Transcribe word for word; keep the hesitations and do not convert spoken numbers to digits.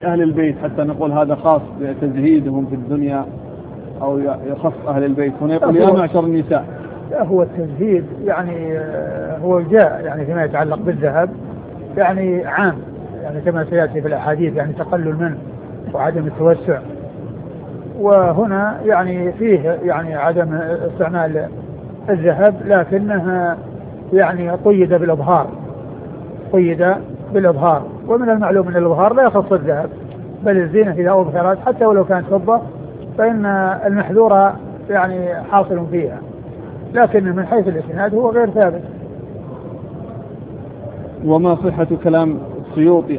أهل البيت حتى نقول هذا خاص بتزهيدهم في الدنيا أو يخص أهل البيت، هنا يقول يا معشر النساء. هو التزهيد يعني هو جاء يعني فيما يتعلق بالذهب يعني عام، يعني كما سيأتي في الأحاديث يعني تقلل منه وعدم التوسع، وهنا يعني فيه يعني عدم استعمال الذهب لكنها يعني قيد بالإظهار، قيد بالإظهار، ومن المعلوم أن الإظهار لا يخص الذهب بل الزينة إذا أظهرت حتى ولو كانت فضة فإن المحذور يعني حاصل فيها، لكن من حيث الإسناد هو غير ثابت. وما صحة كلام السيوطي